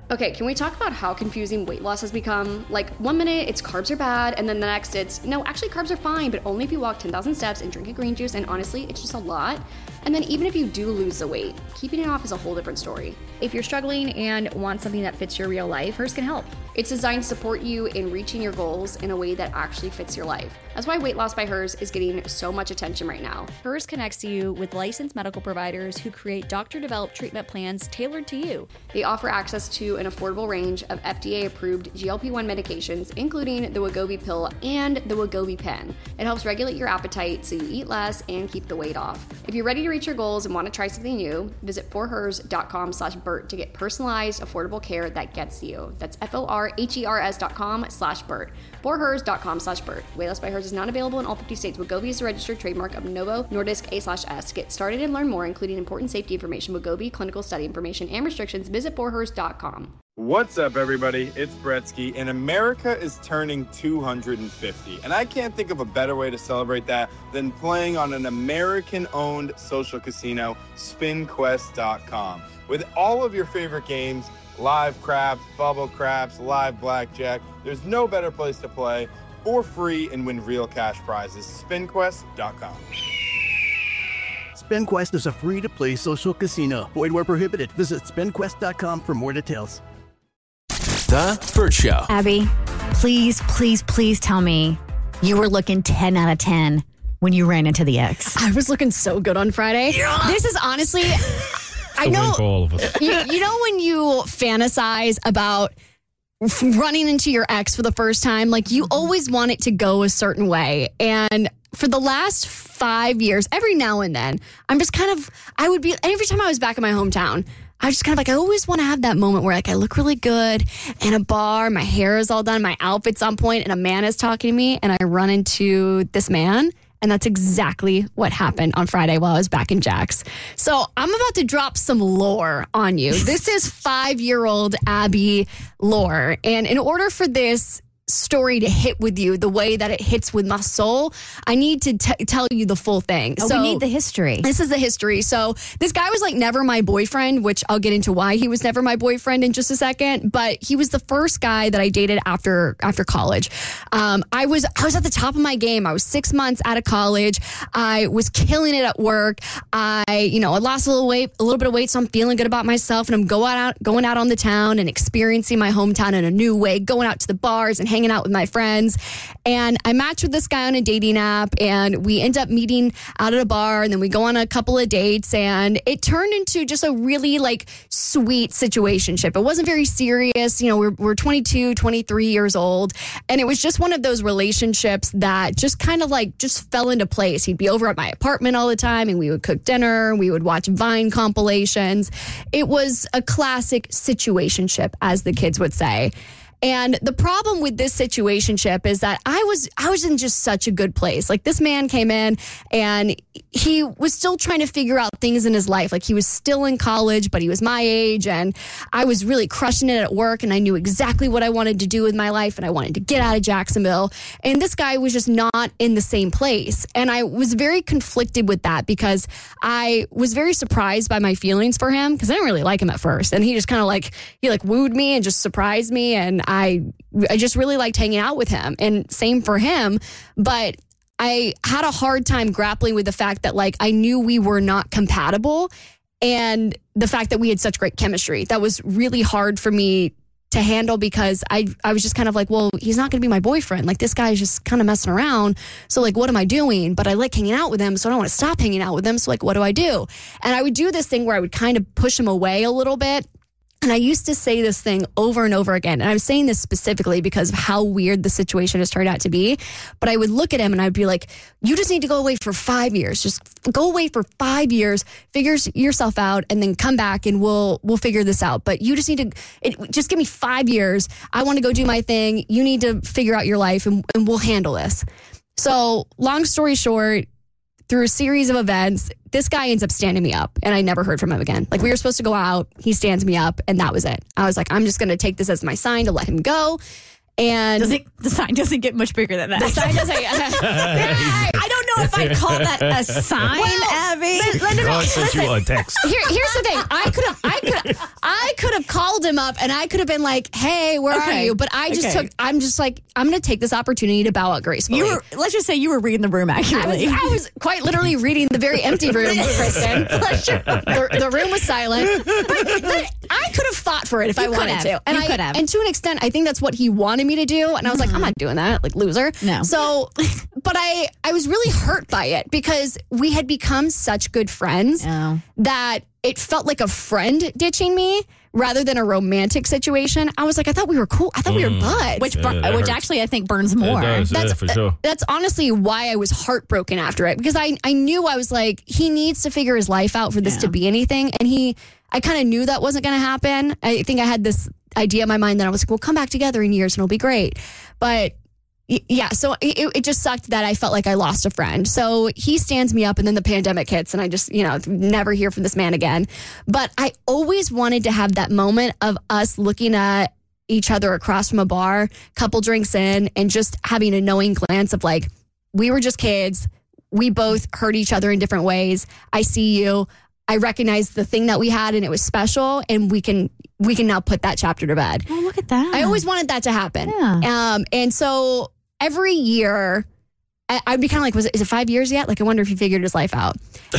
Okay, can we talk about how confusing weight loss has become? Like, 1 minute it's carbs are bad, and then the next it's, no, actually carbs are fine, but only if you walk 10,000 steps and drink a green juice, and honestly, it's just a lot. And then even if you do lose the weight, keeping it off is a whole different story. If you're struggling and want something that fits your real life, Hers can help. It's designed to support you in reaching your goals in a way that actually fits your life. That's why Weight Loss by Hers is getting so much attention right now. Hers connects you with licensed medical providers who create doctor-developed treatment plans tailored to you. They offer access to an affordable range of FDA-approved GLP-1 medications, including the Wegovy pill and the Wegovy pen. It helps regulate your appetite so you eat less and keep the weight off. If you're ready to reach your goals and want to try something new, visit forhers.com/Bert to get personalized, affordable care that gets you. That's forhers.com/Bert. forhers.com/Bert. Weight Loss by Hers is not available in all 50 states. Wegovy is a registered trademark of Novo Nordisk A/S. To get started and learn more, including important safety information, Wegovy, clinical study information, and restrictions, visit forhers.com. What's up, everybody? It's Bretsky, and America is turning 250. And I can't think of a better way to celebrate that than playing on an American-owned social casino, SpinQuest.com. With all of your favorite games, live craps, bubble craps, live blackjack, there's no better place to play for free and win real cash prizes. SpinQuest.com. SpinQuest is a free-to-play social casino. Void where prohibited. Visit SpinQuest.com for more details. The Bert Show. Abby, please tell me you were looking 10 out of 10 when you ran into the ex. I was looking so good on Friday. Yeah. This is honestly, I know, all of us. You know when you fantasize about running into your ex for the first time, like you always want it to go a certain way. And for the last 5 years, every now and then, every time I was back in my hometown, I was just kind of like, I always want to have that moment where like I look really good in a bar, my hair is all done, my outfit's on point, and a man is talking to me, and I run into this man. And that's exactly what happened on Friday while I was back in Jack's. So I'm about to drop some lore on you. This is 5-year-old Abby lore. And in order for this story to hit with you the way that it hits with my soul, I need to tell you the full thing. Oh, so we need the history. This is the history. So this guy was like never my boyfriend, which I'll get into why he was never my boyfriend in just a second. But he was the first guy that I dated after college. I was at the top of my game. I was 6 months out of college. I was killing it at work. I lost a little bit of weight, so I'm feeling good about myself. And I'm going out on the town and experiencing my hometown in a new way, going out to the bars and hanging out with my friends. And I matched with this guy on a dating app, and we end up meeting out at a bar, and then we go on a couple of dates, and it turned into just a really like sweet situationship. It wasn't very serious. We're 22, 23 years old, and it was just one of those relationships that just kind of like just fell into place. He'd be over at my apartment all the time, and we would cook dinner, we would watch Vine compilations. It was a classic situationship, as the kids would say. And the problem with this situationship is that I was in just such a good place. Like this man came in and he was still trying to figure out things in his life. Like he was still in college, but he was my age, and I was really crushing it at work, and I knew exactly what I wanted to do with my life, and I wanted to get out of Jacksonville. And this guy was just not in the same place. And I was very conflicted with that because I was very surprised by my feelings for him because I didn't really like him at first. And he just kind of he wooed me and just surprised me, and I just really liked hanging out with him, and same for him. But I had a hard time grappling with the fact that I knew we were not compatible, and the fact that we had such great chemistry. That was really hard for me to handle because I was just kind of like, well, he's not going to be my boyfriend. Like this guy's just kind of messing around. So what am I doing? But I like hanging out with him, so I don't want to stop hanging out with him. So what do I do? And I would do this thing where I would kind of push him away a little bit. And I used to say this thing over and over again. And I'm saying this specifically because of how weird the situation has turned out to be. But I would look at him and I'd be like, you just need to go away for 5 years. Just go away for 5 years, figure yourself out, and then come back and we'll figure this out. But you just need to, just give me 5 years. I want to go do my thing. You need to figure out your life and we'll handle this. So long story short, through a series of events, this guy ends up standing me up, and I never heard from him again. We were supposed to go out, he stands me up, and that was it. I was like, I'm just going to take this as my sign to let him go. And the sign doesn't get much bigger than that. The sign doesn't. I don't know if I'd call that a sign, Abby. God sent you a text. Here's the thing. I could have called him up and I could have been like, "Hey, where are you?" But I'm just like, I'm going to take this opportunity to bow out gracefully. Let's just say you were reading the room accurately. I was quite literally reading the very empty room, Kristen. The room was silent. But I could have fought for it if I wanted to. And you could have. And to an extent, I think that's what he wanted me to do. And I was like, I'm not doing that, like loser. No. So, but I was really hurt by it because we had become such good friends that it felt like a friend ditching me rather than a romantic situation. I was like, I thought we were cool. I thought we were buds. Which actually I think burns more. It does, for sure. That's honestly why I was heartbroken after it, because I knew, I was like, he needs to figure his life out for this to be anything. And I kind of knew that wasn't going to happen. I think I had this idea in my mind that I was like, we'll come back together in years and it'll be great. But yeah, so it just sucked that I felt like I lost a friend. So he stands me up and then the pandemic hits and I just, never hear from this man again. But I always wanted to have that moment of us looking at each other across from a bar, couple drinks in, and just having a knowing glance of like, we were just kids. We both hurt each other in different ways. I see you. I recognize the thing that we had and it was special, and we can now put that chapter to bed. Oh, look at that. I always wanted that to happen. Yeah. And so every year, I'd be kind of like, is it 5 years yet? Like, I wonder if he figured his life out.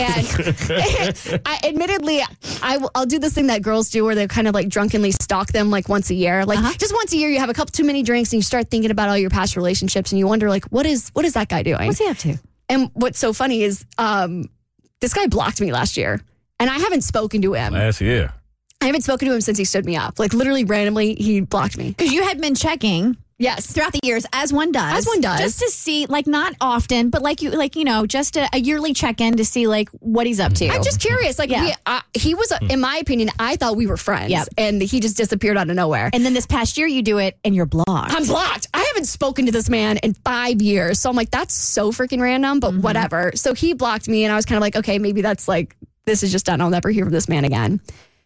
And admittedly, I'll do this thing that girls do where they kind of like drunkenly stalk them like once a year. Like just once a year, you have a couple too many drinks and you start thinking about all your past relationships and you wonder like, what is that guy doing? What's he up to? And what's so funny is this guy blocked me last year and I haven't spoken to him. Last year. I haven't spoken to him since he stood me up. Like literally randomly, he blocked me. Because you had been checking. Yes. Throughout the years, as one does. As one does. Just to see, like, not often, but just a yearly check-in to see, like, what he's up to. I'm just curious. Like, he was, in my opinion, I thought we were friends. Yep. And he just disappeared out of nowhere. And then this past year, you do it, and you're blocked. I'm blocked. I haven't spoken to this man in 5 years. So I'm like, that's so freaking random, but whatever. So he blocked me, and I was kind of like, okay, maybe that's like, this is just done. I'll never hear from this man again.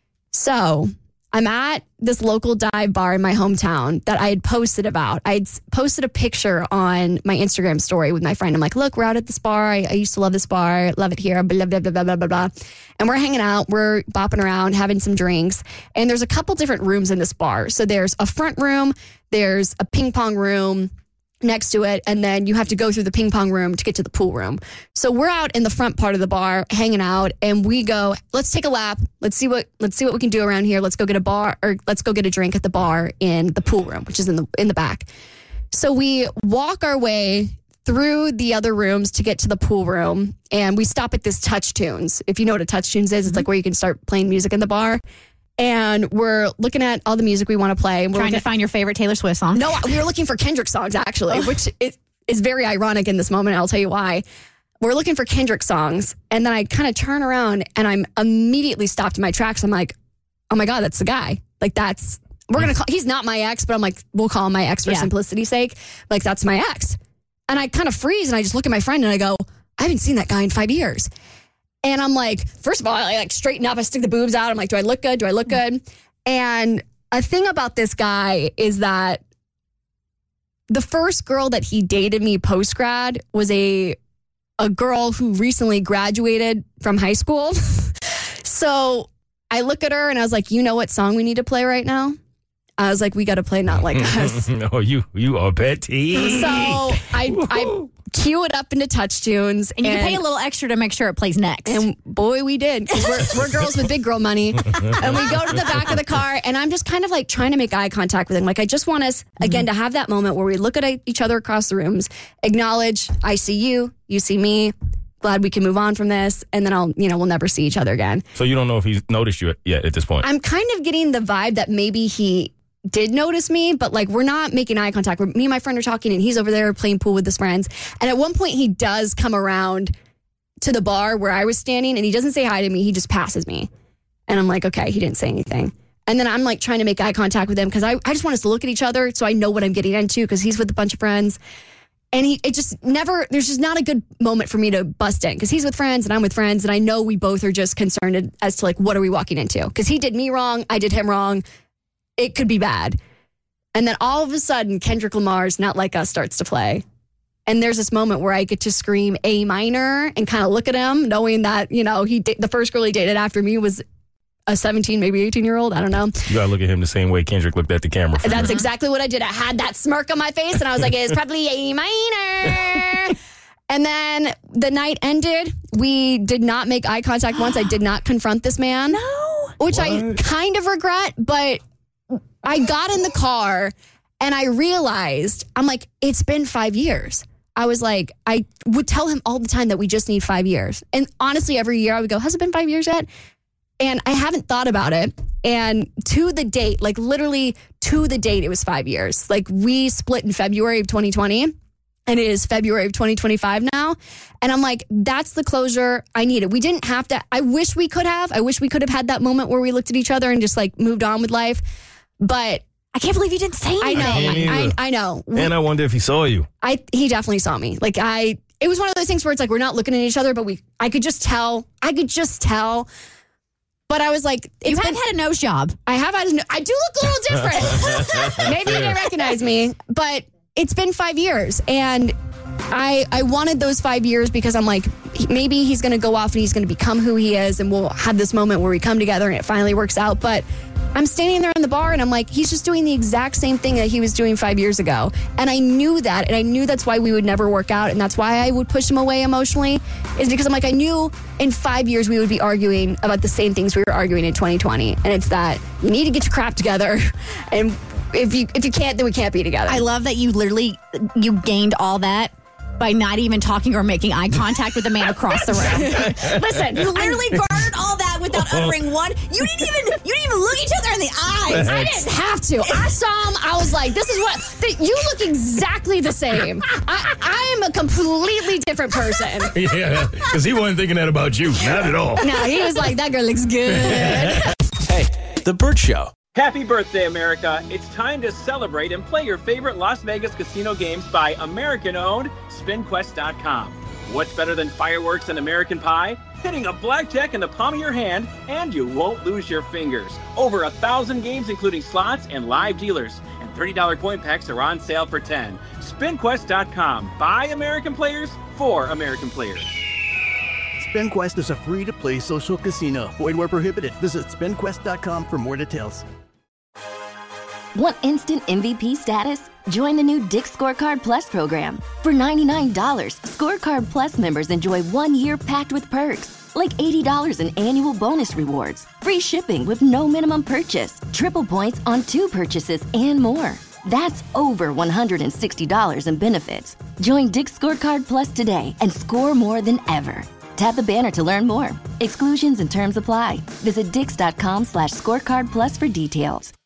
So I'm at this local dive bar in my hometown that I had posted about. I'd posted a picture on my Instagram story with my friend. I'm like, look, we're out at this bar. I used to love this bar. Love it here. Blah, blah, blah, blah, blah, blah, blah. And we're hanging out. We're bopping around, having some drinks. And there's a couple different rooms in this bar. So there's a front room. There's a ping pong room next to it, and then you have to go through the ping pong room to get to the pool room. So we're out in the front part of the bar hanging out, and we go, let's take a lap. Let's see what we can do around here. Let's go get a drink at the bar in the pool room, which is in the back. So we walk our way through the other rooms to get to the pool room, and we stop at this Touch Tunes. If you know what a Touch Tunes is, it's like where you can start playing music in the bar. And we're looking at all the music we want to play. And we're trying to find your favorite Taylor Swift song. No, we were looking for Kendrick songs, actually, which is very ironic in this moment. I'll tell you why. We're looking for Kendrick songs. And then I kind of turn around and I'm immediately stopped in my tracks. I'm like, oh my God, that's the guy. Like he's not my ex, but I'm like, we'll call him my ex for simplicity's sake. Like, that's my ex. And I kind of freeze and I just look at my friend and I go, I haven't seen that guy in 5 years. And I'm like, first of all, I like straighten up. I stick the boobs out. I'm like, do I look good? Do I look good? And a thing about this guy is that the first girl that he dated me post-grad was a girl who recently graduated from high school. So I look at her and I was like, you know what song we need to play right now? I was like, we got to play Not Like Us. No, you are petty. So I cue it up into Touch Tunes. And you can pay a little extra to make sure it plays next. And boy, we did. Because we're girls with big girl money. And we go to the back of the car, and I'm just kind of like trying to make eye contact with him. Like, I just want us, again, to have that moment where we look at each other across the rooms, acknowledge, I see you, you see me. Glad we can move on from this, and then we'll never see each other again. So you don't know if he's noticed you yet at this point? I'm kind of getting the vibe that maybe he did notice me, but like we're not making eye contact. Me and my friend are talking, and he's over there playing pool with his friends. And at one point, he does come around to the bar where I was standing, and he doesn't say hi to me. He just passes me, and I'm like, okay, he didn't say anything. And then I'm like trying to make eye contact with him because I just want us to look at each other so I know what I'm getting into because he's with a bunch of friends. And there's just not a good moment for me to bust in because he's with friends and I'm with friends. And I know we both are just concerned as to like, what are we walking into? Because he did me wrong. I did him wrong. It could be bad. And then all of a sudden, Kendrick Lamar's Not Like Us starts to play. And there's this moment where I get to scream A minor and kind of look at him, knowing that, the first girl he dated after me was a 17, maybe 18-year-old. I don't know. You gotta look at him the same way Kendrick looked at the camera. That's exactly what I did. I had that smirk on my face, and I was like, it's probably A minor. And then the night ended. We did not make eye contact once. I did not confront this man. No. Which I kind of regret, but I got in the car, and I realized, I'm like, it's been 5 years. I was like, I would tell him all the time that we just need 5 years. And honestly, every year I would go, has it been 5 years yet? And I haven't thought about it. And to the date, like literally to the date, it was 5 years. Like we split in February of 2020, and it is February of 2025 now. And I'm like, that's the closure I needed. We didn't have to. I wish we could have had that moment where we looked at each other and just like moved on with life. But I can't believe you didn't say anything. I know. And I wonder if he saw you. He definitely saw me. Like it was one of those things where it's like we're not looking at each other, but I could just tell. But I was like, you have had a nose job. I have had. I do look a little different. Maybe you didn't recognize me, but it's been 5 years, and I wanted those 5 years because I'm like, maybe he's going to go off and he's going to become who he is, and we'll have this moment where we come together and it finally works out. But I'm standing there in the bar and I'm like, he's just doing the exact same thing that he was doing 5 years ago. And I knew that. And I knew that's why we would never work out. And that's why I would push him away emotionally, is because I'm like, I knew in 5 years we would be arguing about the same things we were arguing in 2020. And it's that you need to get your crap together. And if you can't, then we can't be together. I love that you gained all that by not even talking or making eye contact with the man across the room. Listen, you literally garnered all that without uttering one. You didn't even look each other in the eyes. I didn't have to. I saw him. I was like, this is what you look exactly the same. I am a completely different person. Yeah, because he wasn't thinking that about you. Not at all. No, he was like, that girl looks good. Hey, The Bert Show. Happy birthday, America. It's time to celebrate and play your favorite Las Vegas casino games by American-owned SpinQuest.com. What's better than fireworks and American pie? Hitting a blackjack in the palm of your hand, and you won't lose your fingers. Over 1,000 games, including slots and live dealers. And $30 coin packs are on sale for $10. SpinQuest.com. By American players, for American players. SpinQuest is a free-to-play social casino. Void where prohibited. Visit SpinQuest.com for more details. Want instant MVP status? Join the new Dick's Scorecard Plus program. For $99, Scorecard Plus members enjoy 1 year packed with perks, like $80 in annual bonus rewards, free shipping with no minimum purchase, triple points on 2 purchases, and more. That's over $160 in benefits. Join Dick's Scorecard Plus today and score more than ever. Tap the banner to learn more. Exclusions and terms apply. Visit Dix.com/scorecard plus for details.